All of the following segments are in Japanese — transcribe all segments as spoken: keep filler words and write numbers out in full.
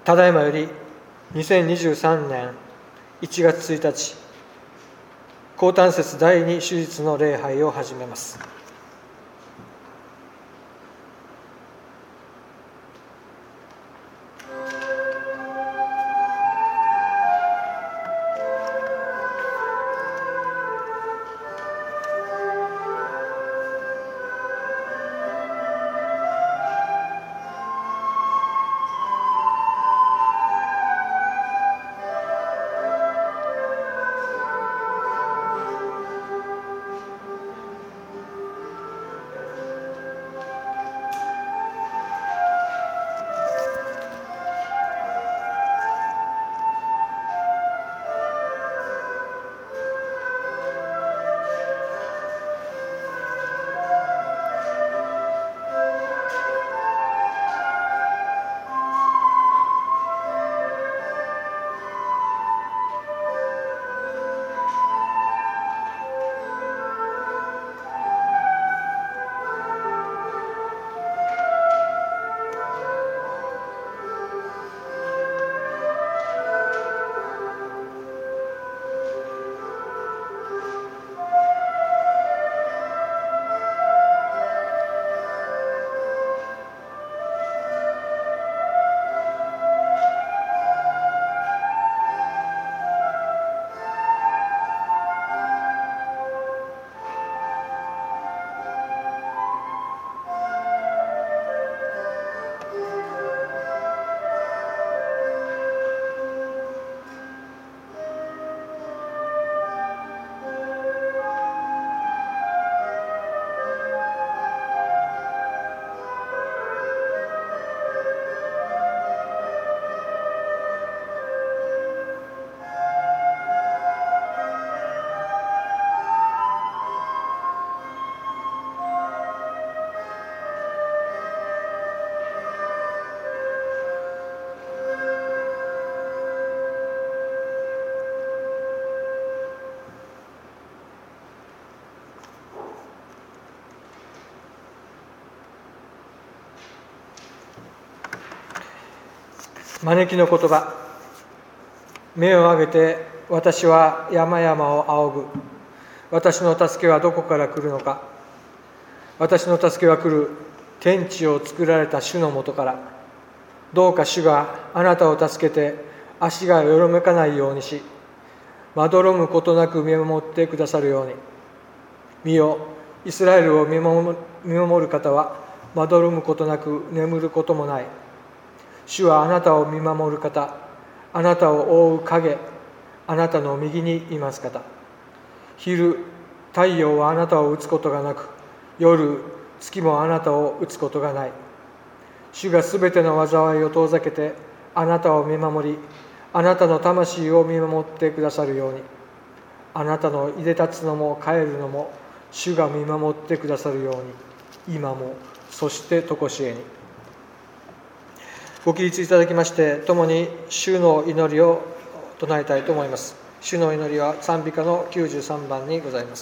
ただいまよりにせんにじゅうさんねんいちがつついたち、降誕節第二手術の礼拝を始めます。招きの言葉。目を上げて私は山々を仰ぐ。私の助けはどこから来るのか。私の助けは来る。天地を作られた主のもとから。どうか主があなたを助けて足がよろめかないようにし、まどろむことなく見守ってくださるように。見よ、イスラエルを見守る方はまどろむことなく眠ることもない。主はあなたを見守る方、あなたを覆う影、あなたの右にいます方。昼、太陽はあなたを打つことがなく、夜、月もあなたを打つことがない。主がすべての災いを遠ざけて、あなたを見守り、あなたの魂を見守ってくださるように。あなたのいで立つのも帰るのも、主が見守ってくださるように、今も、そしてとこしえに。ご起立いただきまして、共に主の祈りを唱えたいと思います。主の祈りは賛美歌のきゅうじゅうさんばんにございます。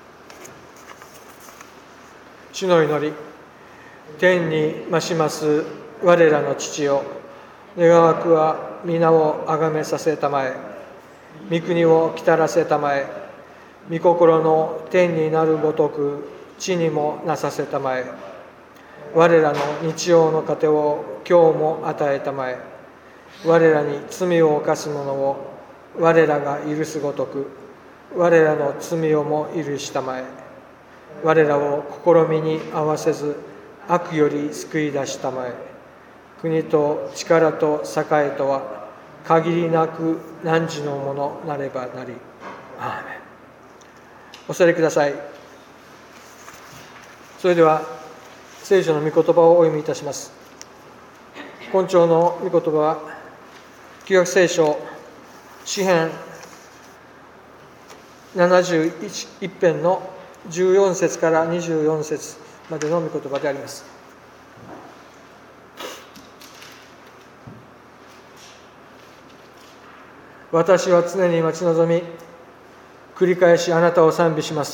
主の祈り。天に増します我らの父よ、願わくは皆をあがめさせたまえ、御国を来たらせたまえ、御心の天になるごとく地にもなさせたまえ。我らの日曜の糧を今日も与えたまえ。我らに罪を犯す者を我らが許すごとく、我らの罪をも許したまえ。我らを試みに合わせず、悪より救い出したまえ。国と力と栄とは、限りなく汝のものなればなり。アーメン。お座りください。それでは、聖書の御言葉をお読みいたします。今朝の御言葉は、旧約聖書、詩編ななじゅういち編のじゅうよん節からにじゅうよん節までの御言葉であります。私は常に待ち望み、繰り返しあなたを賛美します。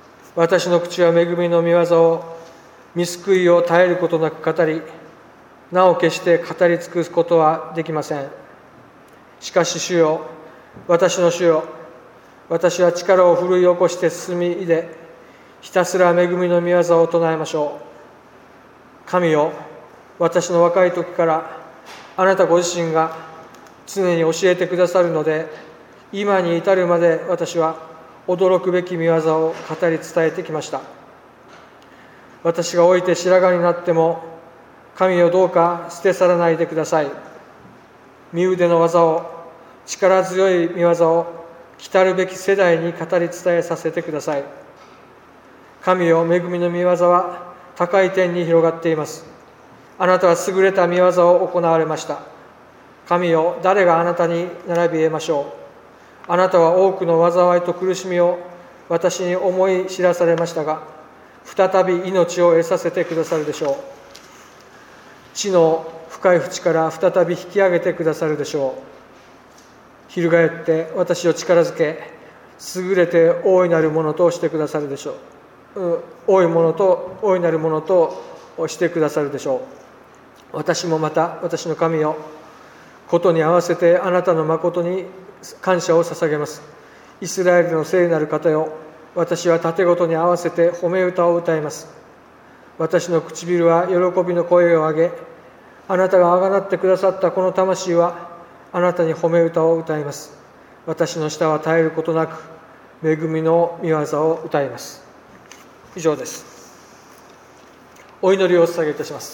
私の口は恵みの御業を、見救いを絶えることなく語り、 なお決して語り尽くすことはできません。しかし主よ、私の主よ、私は力を奮い起こして進みで、ひたすら恵みの御業を唱えましょう。神よ、私の若い時からあなたご自身が常に教えてくださるので、今に至るまで私は驚くべき御業を語り伝えてきました。私が老いて白髪になっても、神よどうか捨て去らないでください。身腕の技を、力強い御業を来たるべき世代に語り伝えさせてください。神よ、恵みの御業は高い天に広がっています。あなたは優れた御業を行われました。神よ、誰があなたに並び得ましょう。あなたは多くの災いと苦しみを私に思い知らされましたが、再び命を得させてくださるでしょう。地の深い淵から再び引き上げてくださるでしょう。翻って私を力づけ、優れて大いなるものとしてくださるでしょう。うん、大いものと大いなるものとしてくださるでしょう。私もまた私の神よ、ことに合わせてあなたの誠に感謝を捧げます。イスラエルの聖なる方よ、私は盾ごとに合わせて褒め歌を歌います。私の唇は喜びの声を上げ、あなたがあがなってくださったこの魂はあなたに褒め歌を歌います。私の舌は絶えることなく恵みの御業を歌います。以上です。お祈りをお捧げいたします。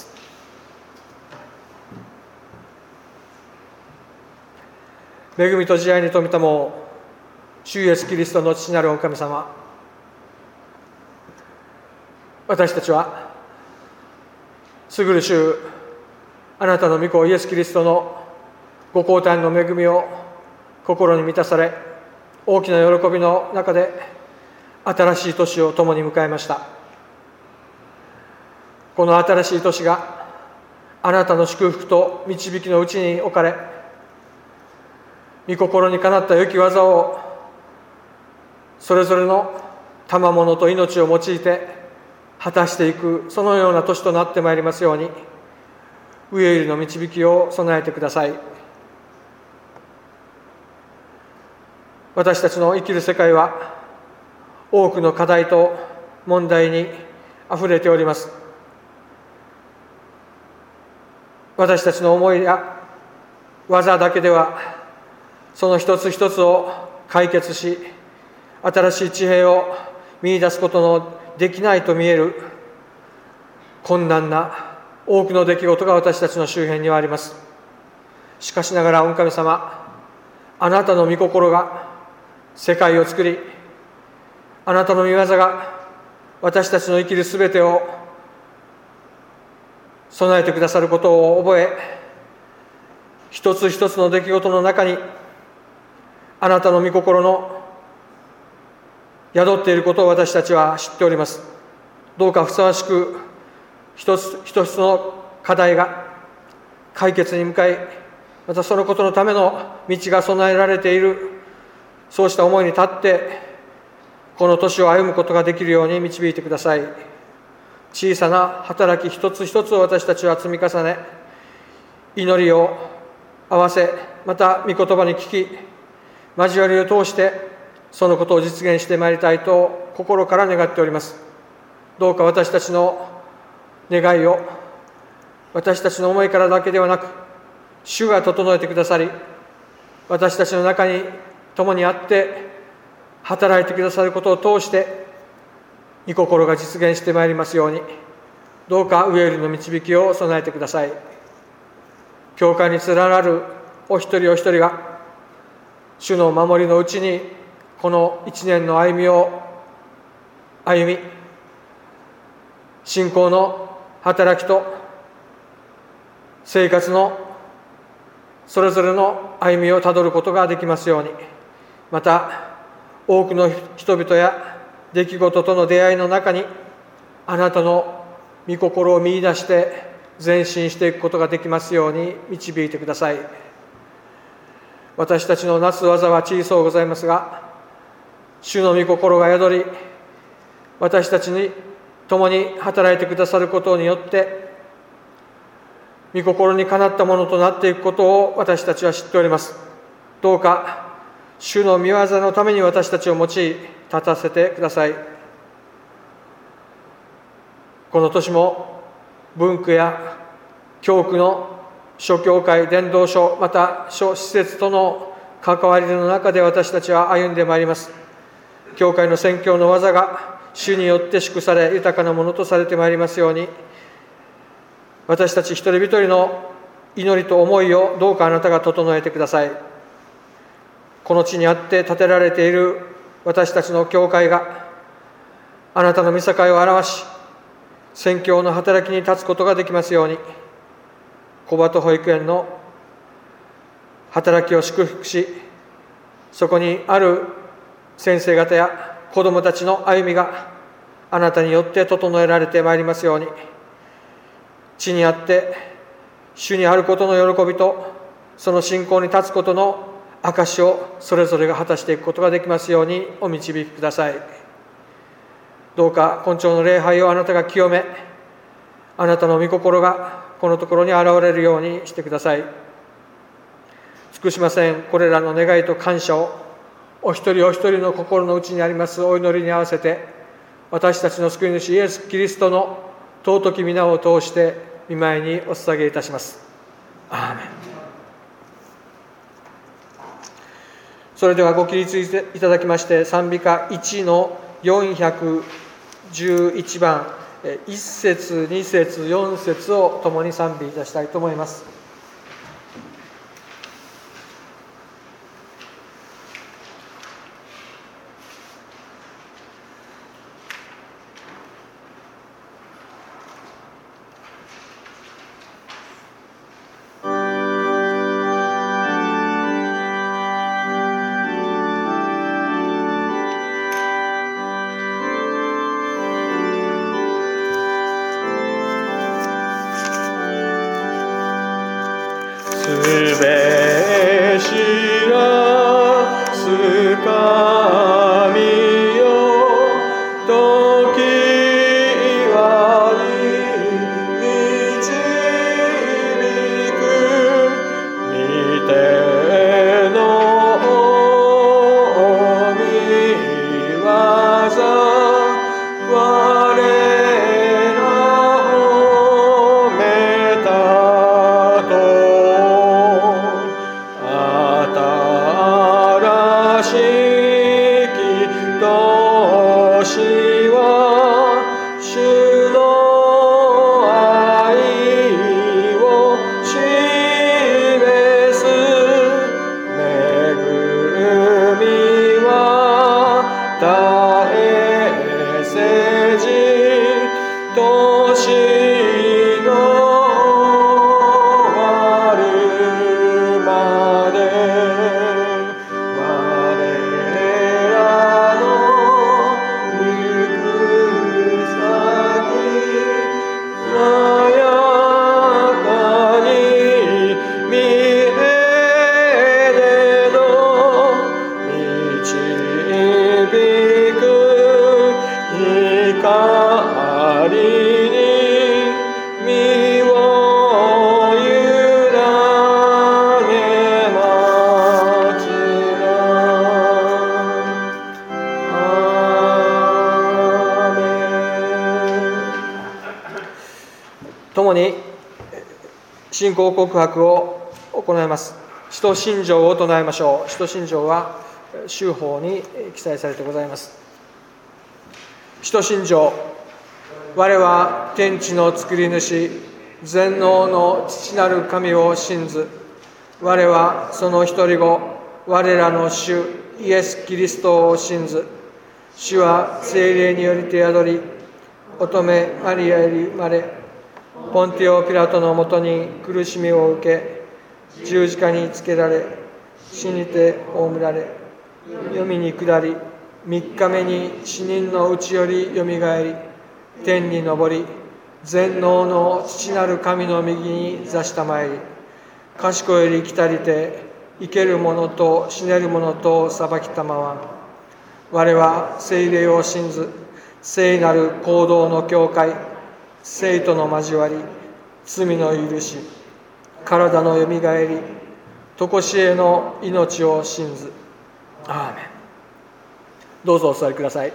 恵みと慈愛に富みたも主イエスキリストの父なるお神様、私たちはすぐる主あなたの御子イエスキリストのご降誕の恵みを心に満たされ、大きな喜びの中で新しい年を共に迎えました。この新しい年があなたの祝福と導きのうちに置かれ、御心にかなった良き技をそれぞれの賜物と命を用いて果たしていく、そのような年となってまいりますように、飢え入りの導きを備えてください。私たちの生きる世界は多くの課題と問題にあふれております。私たちの思いや技だけではその一つ一つを解決し、新しい地平を見出すことのできないと見える困難な多くの出来事が私たちの周辺にはあります。しかしながら御神様、あなたの御心が世界を作り、あなたの御業が私たちの生きるすべてを備えてくださることを覚え、一つ一つの出来事の中にあなたの御心の宿っていることを私たちは知っております。どうかふさわしく一つ一つの課題が解決に向かい、またそのことのための道が備えられている、そうした思いに立ってこの年を歩むことができるように導いてください。小さな働き一つ一つを私たちは積み重ね、祈りを合わせ、また御言葉に聞き交わりを通してそのことを実現してまいりたいと心から願っております。どうか私たちの願いを私たちの思いからだけではなく、主が整えてくださり、私たちの中に共にあって働いてくださることを通して御心が実現してまいりますように、どうか上よりの導きを備えてください。教会に連なるお一人お一人が主の守りのうちにこの一年の歩みを歩み、信仰の働きと生活のそれぞれの歩みをたどることができますように、また多くの人々や出来事との出会いの中にあなたの御心を見出して前進していくことができますように導いてください。私たちのなす技は小さうございますが、主の御心が宿り、私たちに共に働いてくださることによって御心にかなったものとなっていくことを私たちは知っております。どうか主の御業のために私たちを用い立たせてください。この年も文区や教区の諸教会、伝道所、また諸施設との関わりの中で私たちは歩んでまいります。教会の宣教の技が主によって祝され豊かなものとされてまいりますように、私たち一人一人の祈りと思いをどうかあなたが整えてください。この地にあって建てられている私たちの教会があなたの御境を表し、宣教の働きに立つことができますように、小鳩保育園の働きを祝福し、そこにある先生方や子どもたちの歩みがあなたによって整えられてまいりますように、地にあって主にあることの喜びとその信仰に立つことの証をそれぞれが果たしていくことができますようにお導きください。どうか今朝の礼拝をあなたが清め、あなたの御心がこのところに現れるようにしてください。尽くしませんこれらの願いと感謝をお一人お一人の心の内にありますお祈りに合わせて、私たちの救い主イエス・キリストの尊き皆を通して御前にお捧げいたします。アーメン。それではご起立いただきまして、賛美歌いちのよんひゃくじゅういちばん、いっ節に節よん節を共に賛美いたしたいと思います。共に信仰告白を行います。使徒信条を唱えましょう。使徒信条は修法に記載されてございます。使徒信条。我は天地の作り主、全能の父なる神を信ず。我はその一人子、我らの主イエス・キリストを信ず。主は聖霊によりて宿り、乙女マリアより生まれ、ポンティオ・ピラトのもとに苦しみを受け、十字架につけられ、死にて葬られ、黄泉に下り、三日目に死人のうちよりよみがえり、天に昇り、全能の父なる神の右に座したまいり、賢より来たりて、生ける者と死ねる者と裁きたまわん。我は聖霊を信ず、聖なる行動の教会、聖との交わり、罪の許し、 体のよみがえり、とこしえの命を信ず。アーメン。どうぞお座りください。